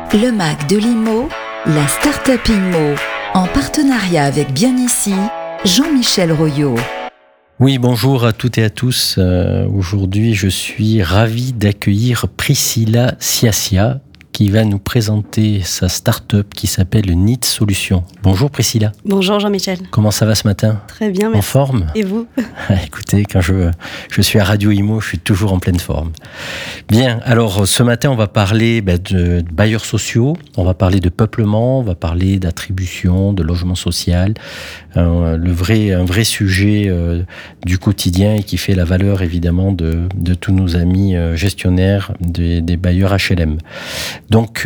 Le MAC de l'IMO, la Start-up IMO, en partenariat avec Bien Ici, Jean-Michel Royot. Oui, bonjour à toutes et à tous. Aujourd'hui, je suis ravi d'accueillir Priscilla Siassia, qui va nous présenter sa start-up qui s'appelle Need Solutions. Bonjour Priscilla. Bonjour Jean-Michel. Comment ça va ce matin ? Très bien, merci. En forme ? Et vous ? Écoutez, quand je suis à Radio IMO, je suis toujours en pleine forme. Bien, alors ce matin, on va parler de bailleurs sociaux, on va parler de peuplement, on va parler d'attribution, de logement social, un vrai sujet du quotidien et qui fait la valeur évidemment de tous nos amis gestionnaires des bailleurs HLM. Donc,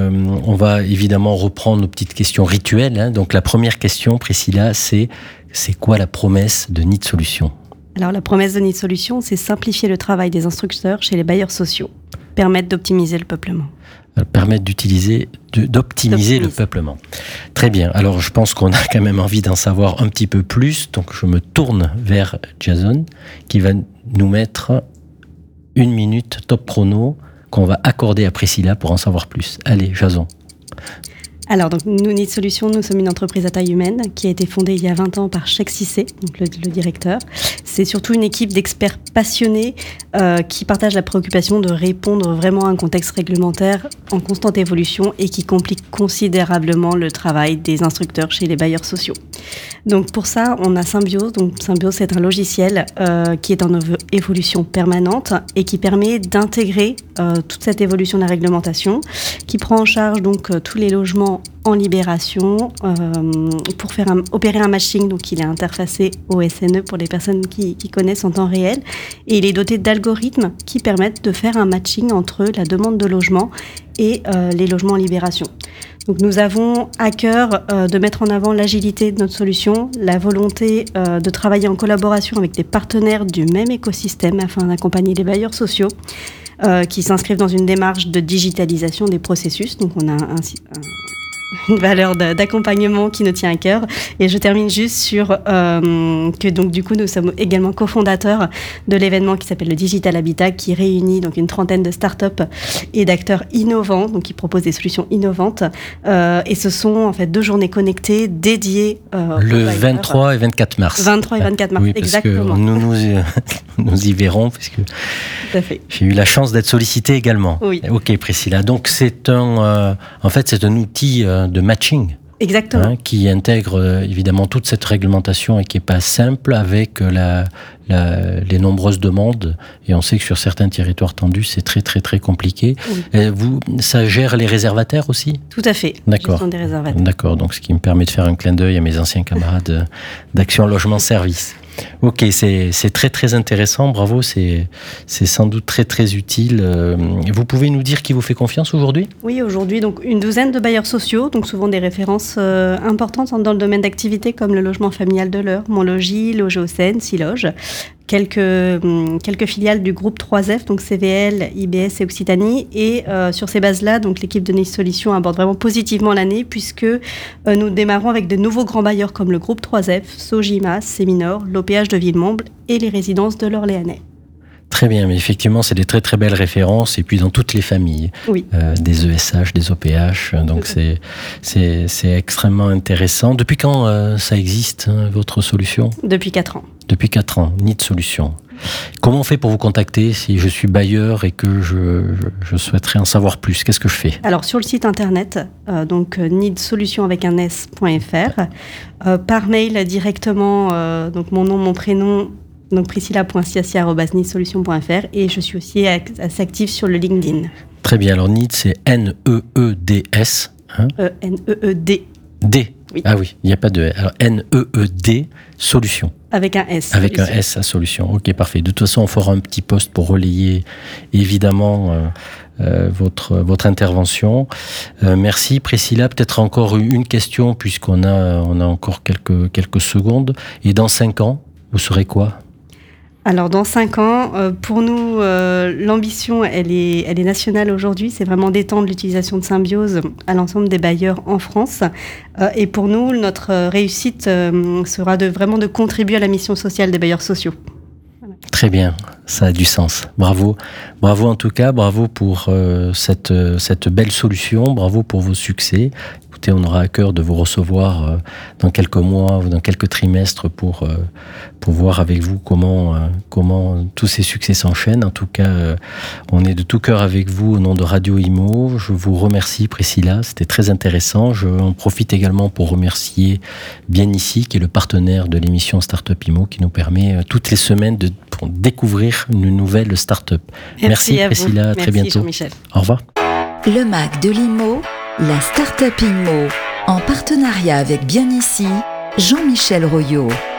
on va évidemment reprendre nos petites questions rituelles. Donc, la première question, Priscilla, c'est quoi la promesse de Need Solutions ? Alors, la promesse de Need Solutions, c'est simplifier le travail des instructeurs chez les bailleurs sociaux, permettre d'optimiser le peuplement. Permettre d'optimiser le peuplement. Très bien. Alors, je pense qu'on a quand même envie d'en savoir un petit peu plus. Donc, je me tourne vers Jason, qui va nous mettre 1 minute top chrono qu'on va accorder à Priscilla pour en savoir plus. Allez, Jason. Alors, donc, nous, Need Solutions, nous sommes une entreprise à taille humaine qui a été fondée il y a 20 ans par Cheikh Cissé, donc le directeur. C'est surtout une équipe d'experts passionnés qui partagent la préoccupation de répondre vraiment à un contexte réglementaire en constante évolution et qui complique considérablement le travail des instructeurs chez les bailleurs sociaux. Donc, pour ça, on a Symbiose. Donc, Symbiose, c'est un logiciel qui est en évolution permanente et qui permet d'intégrer toute cette évolution de la réglementation, qui prend en charge donc tous les logements en libération pour opérer un matching. Donc, il est interfacé au SNE pour les personnes qui connaissent en temps réel. Et il est doté d'algorithmes qui permettent de faire un matching entre la demande de logement et les logements en libération. Donc, nous avons à cœur de mettre en avant l'agilité de notre solution, la volonté de travailler en collaboration avec des partenaires du même écosystème afin d'accompagner les bailleurs sociaux qui s'inscrivent dans une démarche de digitalisation des processus. Donc, on a une valeur d'accompagnement qui nous tient à cœur. Et je termine juste sur que donc du coup nous sommes également cofondateurs de l'événement qui s'appelle le Digital Habitat, qui réunit donc une trentaine de startups et d'acteurs innovants, donc qui proposent des solutions innovantes. Et ce sont en fait 2 journées connectées dédiées le 23 et 24 mars. 23 et 24 mars, oui, parce exactement. Que nous y verrons, puisque j'ai eu la chance d'être sollicité également. Oui. Ok, Priscilla. Donc c'est un outil de matching. Exactement. Qui intègre évidemment toute cette réglementation et qui n'est pas simple avec les nombreuses demandes. Et on sait que sur certains territoires tendus, c'est très très très compliqué. Oui. Ça gère les réservataires aussi ? Tout à fait. D'accord. Gestion des réservataires. D'accord, donc ce qui me permet de faire un clin d'œil à mes anciens camarades d'Action Logement Service. Ok, c'est très très intéressant, bravo, c'est sans doute très très utile. Vous pouvez nous dire qui vous fait confiance aujourd'hui ? Oui, aujourd'hui, donc une douzaine de bailleurs sociaux, donc souvent des références importantes dans le domaine d'activité comme le logement familial de l'Eure, Monlogis, Logéocène, Siloge. Quelques filiales du groupe 3F, donc CVL, IBS et Occitanie. Et sur ces bases-là, donc l'équipe de Need Solutions aborde vraiment positivement l'année puisque nous démarrons avec de nouveaux grands bailleurs comme le groupe 3F, Sogima, Séminor, l'OPH de Villemomble et les résidences de l'Orléanais. Très bien, mais effectivement, c'est des très très belles références et puis dans toutes les familles, oui. Des ESH, des OPH, donc c'est extrêmement intéressant. Depuis quand ça existe, votre solution ? Depuis 4 ans. Depuis 4 ans, Need Solutions. Comment on fait pour vous contacter si je suis bailleur et que je souhaiterais en savoir plus ? Qu'est-ce que je fais ? Alors sur le site internet, donc needsolutions avec un s.fr, par mail directement, donc mon nom, mon prénom, donc priscilla.siassia@needsolutions.fr, et je suis aussi assez active sur le LinkedIn. Très bien, alors Need c'est N-E-E-D-S. N-E-E-D. D. Oui. Ah oui, il n'y a pas de... Alors N-E-E-D, solution. Avec un S. Avec un S à solution. Ok, parfait. De toute façon, on fera un petit post pour relayer évidemment votre intervention. Merci Priscilla. Peut-être encore une question puisqu'on a encore quelques secondes. Et dans 5 ans, vous serez quoi ? Alors, dans 5 ans, pour nous, l'ambition, elle est nationale aujourd'hui. C'est vraiment d'étendre l'utilisation de Symbiose à l'ensemble des bailleurs en France. Et pour nous, notre réussite sera vraiment de contribuer à la mission sociale des bailleurs sociaux. Voilà. Très bien. ça a du sens. Bravo en tout cas, bravo pour cette belle solution, bravo pour vos succès. Écoutez, on aura à cœur de vous recevoir dans quelques mois ou dans quelques trimestres pour voir avec vous comment tous ces succès s'enchaînent. En tout cas, on est de tout cœur avec vous au nom de Radio Imo. Je vous remercie Priscilla, c'était très intéressant. J'en profite également pour remercier Bien Ici, qui est le partenaire de l'émission Startup Imo, qui nous permet toutes les semaines de découvrir une nouvelle start-up. Merci Priscilla, à très bientôt. Jean-Michel. Au revoir. Le MAC de l'IMO, la Startup Imo, en partenariat avec Bien Ici, Jean-Michel Royot.